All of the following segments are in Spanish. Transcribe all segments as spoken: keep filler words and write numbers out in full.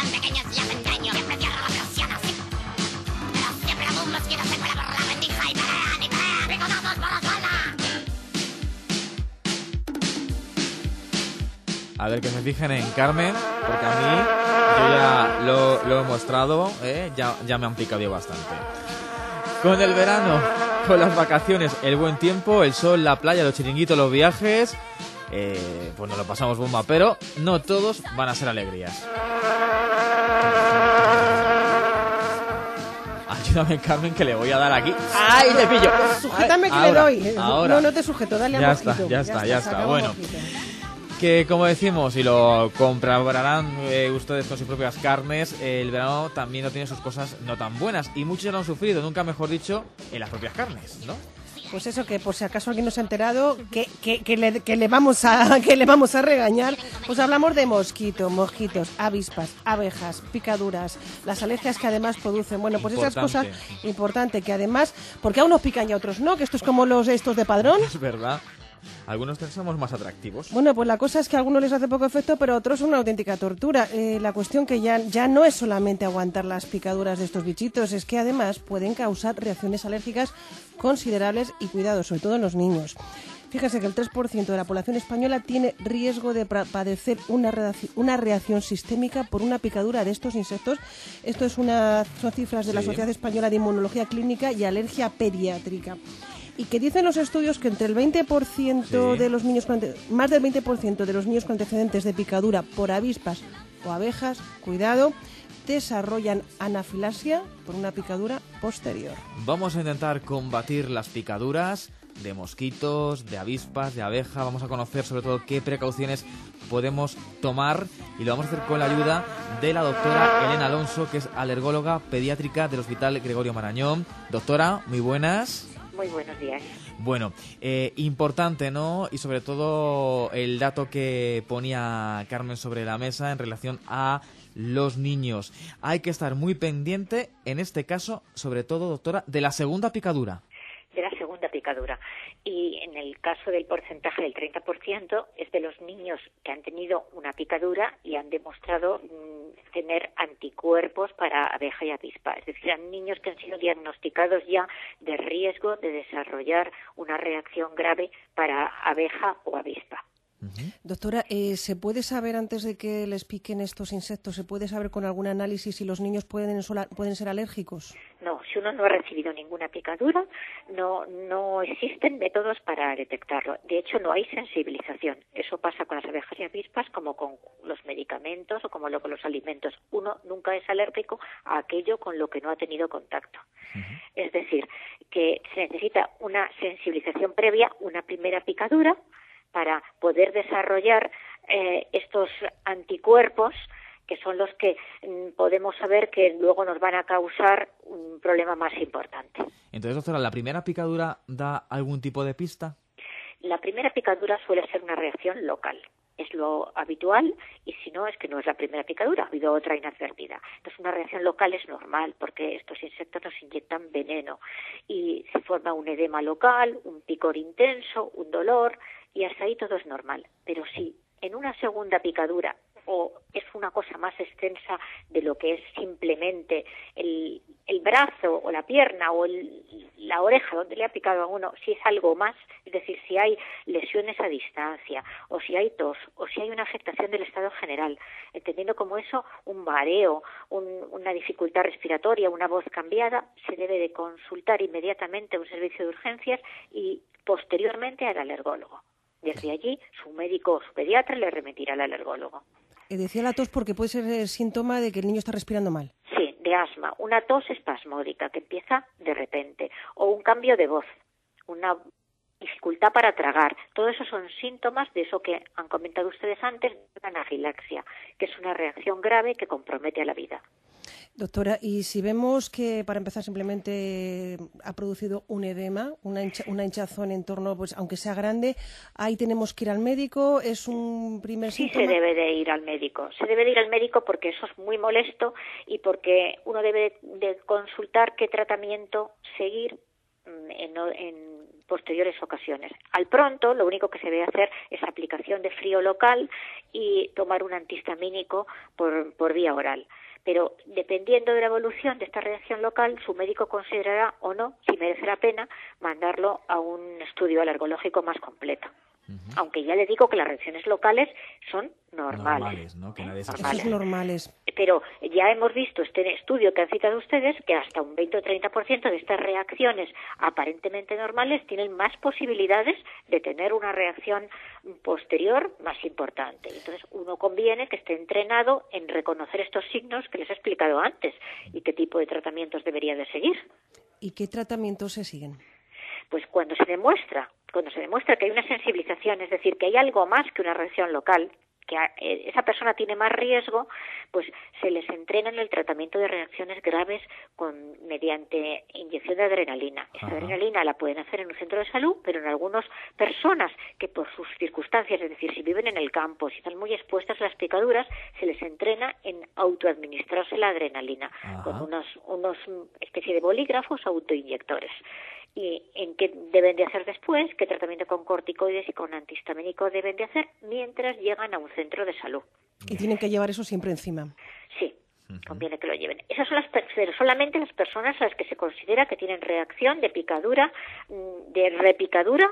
tan pequeños y hacen daño. Siempre cierra la persiana, sí. Pero siempre algún mosquito se cuela por la rendija y pelean y pelean picotazos por la espalda. A ver, que se fijen en Carmen, porque a mí, yo ya lo, lo he mostrado, ¿eh? ya, ya me han picado bastante. Con el verano, con las vacaciones, el buen tiempo, el sol, la playa, los chiringuitos, los viajes, eh, pues nos lo pasamos bomba, pero no todos van a ser alegrías. Ayúdame, Carmen, que le voy a dar aquí. ¡Ay, te pillo! Sujétame que ahora, le doy. Ahora. No, no te sujeto, dale a Ya mojito. está, ya está, ya está. se Bueno. mojito. Que como decimos, y lo comprarán eh, ustedes con sus propias carnes, eh, el verano también no tiene sus cosas no tan buenas. Y muchos ya lo han sufrido, nunca mejor dicho, en las propias carnes, ¿no? Pues eso, que por si acaso alguien no se ha enterado, que, que, que, le, que, le vamos a, que le vamos a regañar, pues hablamos de mosquitos, mosquitos, avispas, abejas, picaduras, las alergias que además producen. Bueno, pues esas Importante. cosas, importante, que además, porque a unos pican y a otros no, que esto es como los estos de Padrón. Es verdad. Algunos somos más atractivos. Bueno, pues la cosa es que a algunos les hace poco efecto, pero a otros son una auténtica tortura. Eh, la cuestión que ya, ya no es solamente aguantar las picaduras de estos bichitos, es que además pueden causar reacciones alérgicas considerables y cuidado, sobre todo en los niños. Fíjese que el tres por ciento de la población española tiene riesgo de pra- padecer una, reacción, una reacción sistémica por una picadura de estos insectos. Esto es una, son cifras de la Sí. Sociedad Española de Inmunología Clínica y Alergia Pediátrica. Y que dicen los estudios que entre el veinte por ciento Sí. de los niños, con ante- más del veinte por ciento de los niños con antecedentes de picadura por avispas o abejas, cuidado, desarrollan anafilaxia por una picadura posterior. Vamos a intentar combatir las picaduras de mosquitos, de avispas, de abeja. Vamos a conocer sobre todo qué precauciones podemos tomar y lo vamos a hacer con la ayuda de la doctora Elena Alonso, que es alergóloga pediátrica del Hospital Gregorio Marañón. Doctora, muy buenas. Muy buenos días. Bueno, eh, importante, ¿no? Y sobre todo el dato que ponía Carmen sobre la mesa en relación a los niños. Hay que estar muy pendiente, en este caso, sobre todo, doctora, de la segunda picadura. De la segunda picadura. Y en el caso del porcentaje del treinta por ciento es de los niños que han tenido una picadura y han demostrado mmm, tener anticuerpos para abeja y avispa. Es decir, han niños que han sido diagnosticados ya de riesgo de desarrollar una reacción grave para abeja o avispa. Doctora, eh, ¿se puede saber antes de que les piquen estos insectos, se puede saber con algún análisis si los niños pueden, sola- pueden ser alérgicos? No, si uno no ha recibido ninguna picadura, no, no existen métodos para detectarlo. De hecho, no hay sensibilización. Eso pasa con las abejas y avispas como con los medicamentos o como lo con los alimentos. Uno nunca es alérgico a aquello con lo que no ha tenido contacto. Uh-huh. Es decir, que se necesita una sensibilización previa, una primera picadura, para poder desarrollar eh, estos anticuerpos que son los que mm, podemos saber que luego nos van a causar un problema más importante. Entonces, doctora, ¿la primera picadura da algún tipo de pista? La primera picadura suele ser una reacción local. Es lo habitual y si no es que no es la primera picadura, ha habido otra inadvertida. Entonces una reacción local es normal porque estos insectos nos inyectan veneno y se forma un edema local, un picor intenso, un dolor y hasta ahí todo es normal. Pero si en una segunda picadura o es una cosa más extensa de lo que es simplemente el, el brazo o la pierna o el, la oreja donde le ha picado a uno, si es algo más, es decir, si hay lesiones a distancia o si hay tos o si hay una afectación del estado general, entendiendo como eso un mareo, un, una dificultad respiratoria, una voz cambiada, se debe de consultar inmediatamente a un servicio de urgencias y posteriormente al alergólogo. Desde allí, su médico o su pediatra le remitirá al alergólogo. Eh, decía la tos porque puede ser el síntoma de que el niño está respirando mal. Sí, de asma. Una tos espasmódica que empieza de repente. O un cambio de voz. Una dificultad para tragar. Todo eso son síntomas de eso que han comentado ustedes antes, la anafilaxia, que es una reacción grave que compromete a la vida. Doctora, y si vemos que, para empezar, simplemente ha producido un edema, una, hincha, una hinchazón en torno, pues aunque sea grande, ahí tenemos que ir al médico, es un primer sí síntoma. Sí se debe de ir al médico, se debe de ir al médico porque eso es muy molesto y porque uno debe de consultar qué tratamiento seguir en, en posteriores ocasiones. Al pronto, lo único que se debe hacer es aplicación de frío local y tomar un antihistamínico por, por vía oral. Pero dependiendo de la evolución de esta reacción local, su médico considerará o no si merece la pena mandarlo a un estudio alergológico más completo. Uh-huh. Aunque ya le digo que las reacciones locales son normales. Normales, ¿no? Que nadie se normales. Esos normales. Pero ya hemos visto este estudio que han citado ustedes que hasta un veinte o treinta por ciento de estas reacciones aparentemente normales tienen más posibilidades de tener una reacción posterior más importante. Entonces, uno conviene que esté entrenado en reconocer estos signos que les he explicado antes y qué tipo de tratamientos debería de seguir. ¿Y qué tratamientos se siguen? Pues cuando se demuestra, cuando se demuestra que hay una sensibilización, es decir, que hay algo más que una reacción local, que esa persona tiene más riesgo, pues se les entrena en el tratamiento de reacciones graves con mediante inyección de adrenalina. Esa Ajá. adrenalina la pueden hacer en un centro de salud, pero en algunas personas que por sus circunstancias, es decir, si viven en el campo, si están muy expuestas a las picaduras, se les entrena en autoadministrarse la adrenalina Ajá. con unos, unos especie de bolígrafos autoinyectores. Y en qué deben de hacer después, qué tratamiento con corticoides y con antihistamínico deben de hacer mientras llegan a un centro de salud. Y tienen que llevar eso siempre encima. Sí, conviene que lo lleven. Esas son las pero solamente las personas a las que se considera que tienen reacción de picadura, de repicadura,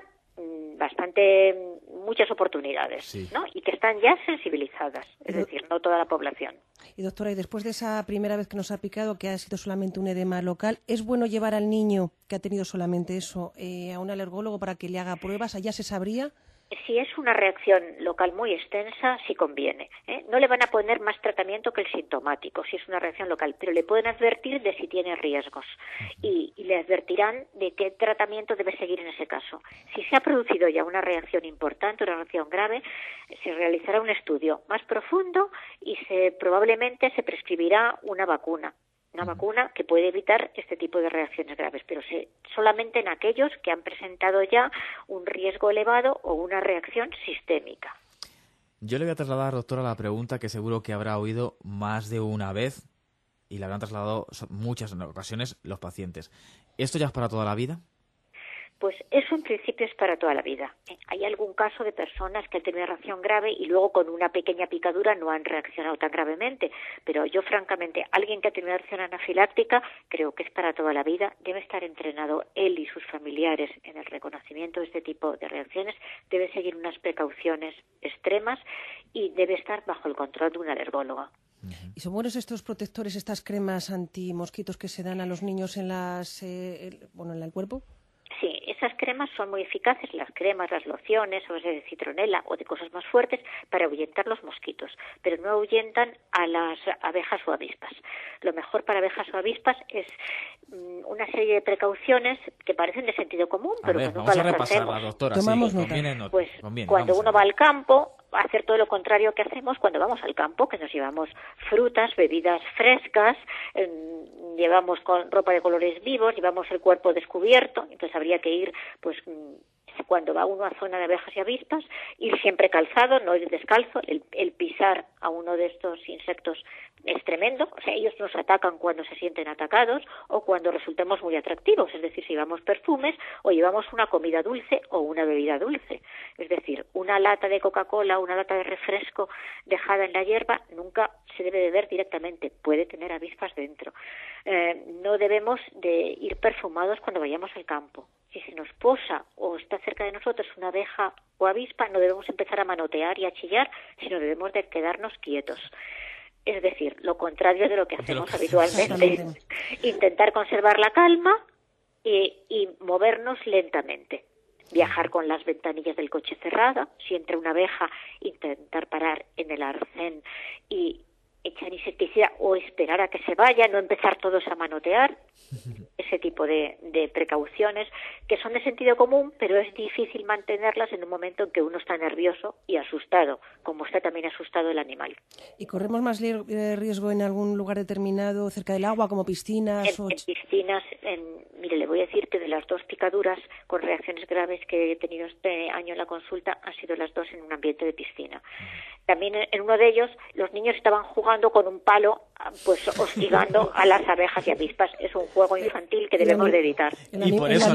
bastante, muchas oportunidades, sí. ¿no? Y que están ya sensibilizadas, es decir, no toda la población. Y doctora, y después de esa primera vez que nos ha picado, que ha sido solamente un edema local, ¿es bueno llevar al niño que ha tenido solamente eso eh, a un alergólogo para que le haga pruebas? ¿Allá se sabría? Si es una reacción local muy extensa, sí conviene. ¿eh? No le van a poner más tratamiento que el sintomático, si es una reacción local, pero le pueden advertir de si tiene riesgos y, y le advertirán de qué tratamiento debe seguir en ese caso. Si se ha producido ya una reacción importante, una reacción grave, se realizará un estudio más profundo y se probablemente se prescribirá una vacuna. Una vacuna que puede evitar este tipo de reacciones graves, pero se, solamente en aquellos que han presentado ya un riesgo elevado o una reacción sistémica. Yo le voy a trasladar, doctora, la pregunta que seguro que habrá oído más de una vez y la habrán trasladado muchas ocasiones los pacientes. ¿Esto ya es para toda la vida? Pues eso en principio es para toda la vida. Hay algún caso de personas que han tenido reacción grave y luego con una pequeña picadura no han reaccionado tan gravemente, pero yo francamente, alguien que ha tenido reacción anafiláctica, creo que es para toda la vida, debe estar entrenado él y sus familiares en el reconocimiento de este tipo de reacciones, debe seguir unas precauciones extremas y debe estar bajo el control de un alergólogo. ¿Y son buenos estos protectores, estas cremas antimosquitos que se dan a los niños en las, eh, el, bueno, en el cuerpo? Sí, esas cremas son muy eficaces, las cremas, las lociones, o de citronela o de cosas más fuertes para ahuyentar los mosquitos, pero no ahuyentan a las abejas o avispas. Lo mejor para abejas o avispas es mm, una serie de precauciones que parecen de sentido común, a pero ver, que nunca las hacemos. Vamos a doctora. Tomamos sí, nota. Conviene, no, pues conviene, cuando uno va al campo, hacer todo lo contrario que hacemos cuando vamos al campo, que nos llevamos frutas, bebidas frescas, eh, llevamos con ropa de colores vivos, llevamos el cuerpo descubierto, entonces habría que ir, pues cuando va uno a zona de abejas y avispas, ir siempre calzado, no ir descalzo, el, el pisar a uno de estos insectos es tremendo, o sea, ellos nos atacan cuando se sienten atacados o cuando resultemos muy atractivos, es decir, si llevamos perfumes o llevamos una comida dulce o una bebida dulce, es decir, una lata de Coca-Cola, una lata de refresco dejada en la hierba nunca se debe beber directamente, puede tener avispas dentro. Eh, no debemos de ir perfumados cuando vayamos al campo. Si se nos posa o está cerca de nosotros una abeja o avispa, no debemos empezar a manotear y a chillar, sino debemos de quedarnos quietos. Es decir, lo contrario de lo que hacemos lo que habitualmente. Intentar conservar la calma y, y movernos lentamente. Viajar con las ventanillas del coche cerradas. Si entra una abeja, intentar parar en el arcén y echar insecticida o esperar a que se vaya, no empezar todos a manotear. Ese tipo de, de precauciones que son de sentido común, pero es difícil mantenerlas en un momento en que uno está nervioso y asustado, como está también asustado el animal. ¿Y corremos más riesgo en algún lugar determinado, cerca del agua, como piscinas? En, o... en piscinas, en, mire, le voy a decir que de las dos picaduras con reacciones graves que he tenido este año en la consulta, han sido las dos en un ambiente de piscina. También en, en uno de ellos, los niños estaban jugando con un palo, pues hostigando a las abejas y avispas. Es un juego infantil que debemos de evitar. Y por eso no, aquí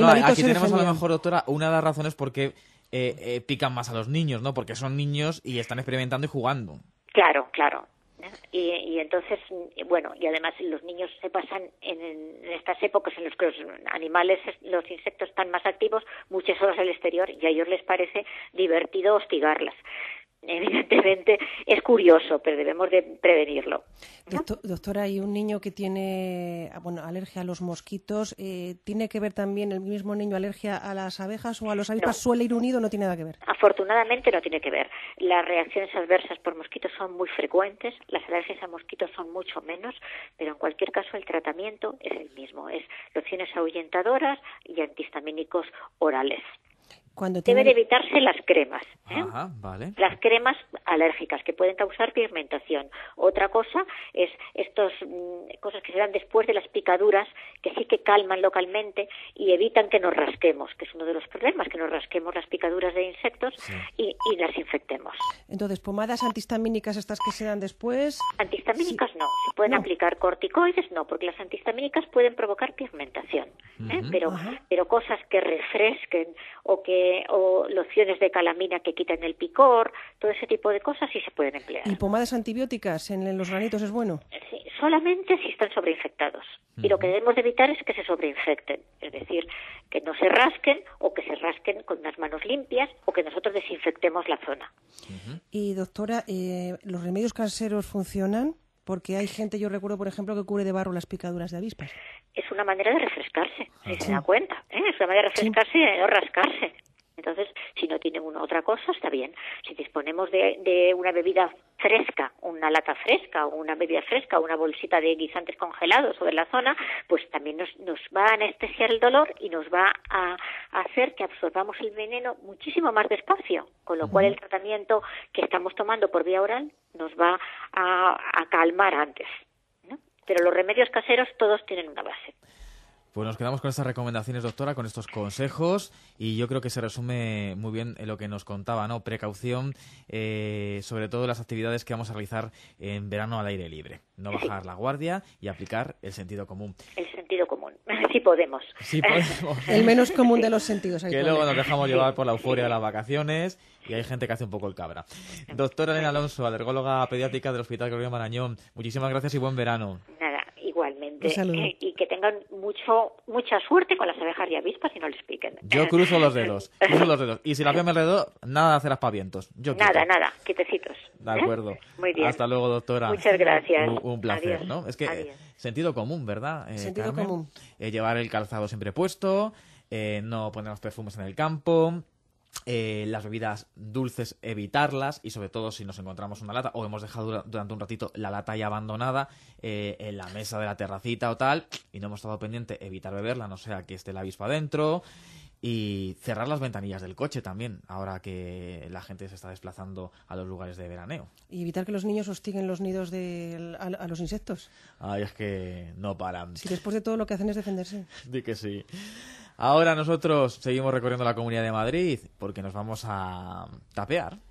se tenemos a lo defendían. mejor, doctora, una de las razones por qué eh, eh, pican más a los niños, ¿no? Porque son niños y están experimentando y jugando. Claro, claro. Y, y entonces, bueno, y además los niños se pasan en, en estas épocas en las que los animales, los insectos están más activos, muchas horas al exterior, y a ellos les parece divertido hostigarlas. Evidentemente es curioso, pero debemos de prevenirlo. Doctor, doctora, hay un niño que tiene bueno, alergia a los mosquitos. Eh, ¿Tiene que ver también el mismo niño alergia a las abejas o a los avispas? No. ¿Suele ir unido o no tiene nada que ver? Afortunadamente no tiene que ver. Las reacciones adversas por mosquitos son muy frecuentes, las alergias a mosquitos son mucho menos, pero en cualquier caso el tratamiento es el mismo, es lociones ahuyentadoras y antihistamínicos orales. Cuando Deben tiene... evitarse las cremas, ¿eh? Ajá, vale. Las cremas alérgicas que pueden causar pigmentación. Otra cosa es estas mm, cosas que se dan después de las picaduras, que sí que calman localmente y evitan que nos rasquemos, que es uno de los problemas, que nos rasquemos las picaduras de insectos Sí. y, y las infectemos. Entonces, pomadas antihistamínicas estas que se dan después... Antihistamínicas no, se pueden No. aplicar corticoides, no, porque las antihistamínicas pueden provocar pigmentación, ¿eh? Ujú. pero, Ajá. pero cosas que refresquen o que o lociones de calamina que quiten el picor, todo ese tipo de cosas sí se pueden emplear. ¿Y pomadas antibióticas en los granitos es bueno? Sí, solamente si están sobreinfectados. Y lo que debemos de evitar es que se sobreinfecten, es decir, que no se rasquen o que se rasquen con unas manos limpias o que nosotros desinfectemos la zona. Y doctora, eh, ¿los remedios caseros funcionan? Porque hay gente, yo recuerdo, por ejemplo, que cubre de barro las picaduras de avispas. Es una manera de refrescarse, si Sí. se da cuenta, ¿eh? Es una manera de refrescarse y de no rascarse. Entonces, si no tienen una otra cosa, está bien. Si disponemos de, de una bebida fresca, una lata fresca, o una bebida fresca, o una bolsita de guisantes congelados sobre la zona, pues también nos, nos va a anestesiar el dolor y nos va a, a hacer que absorbamos el veneno muchísimo más despacio, con lo cual el tratamiento que estamos tomando por vía oral nos va a, a calmar antes, ¿no? Pero los remedios caseros todos tienen una base. Pues nos quedamos con estas recomendaciones, doctora, con estos consejos, y yo creo que se resume muy bien en lo que nos contaba, ¿no? Precaución, eh, sobre todo las actividades que vamos a realizar en verano al aire libre. No bajar la guardia y aplicar el sentido común. El sentido común, si podemos. Sí, podemos. El menos común de los sentidos. Que habitualmente. luego nos dejamos llevar por la euforia de las vacaciones y hay gente que hace un poco el cabra. Doctora Elena Alonso, alergóloga pediátrica del Hospital Gregorio Marañón, muchísimas gracias y buen verano. Nada, igualmente. Un saludo. Eh, y que tengan mucho mucha suerte con las abejas y avispas y no les piquen. Yo cruzo los dedos, cruzo los dedos. Y si la veo a mi alrededor, nada de hacer aspavientos. Yo quito. Nada, nada, quietecitos. De acuerdo. ¿Eh? Muy bien. Hasta luego, doctora. Muchas gracias. Un, un placer, Adiós. ¿no? Es que eh, Adiós. sentido común, ¿verdad? Eh, Sentido Carmen? común. Eh, llevar el calzado siempre puesto, eh, no poner los perfumes en el campo, eh, las bebidas dulces evitarlas y sobre todo si nos encontramos una lata o hemos dejado dura- durante un ratito la lata ya abandonada eh, en la mesa de la terracita o tal y no hemos estado pendiente, evitar beberla, no sea que esté la avispa dentro. Y cerrar las ventanillas del coche también, ahora que la gente se está desplazando a los lugares de veraneo. Y evitar que los niños hostiguen los nidos de, a, a los insectos. Ay, es que no paran. Si después de todo lo que hacen es defenderse. Di que sí. Ahora nosotros seguimos recorriendo la Comunidad de Madrid porque nos vamos a tapear.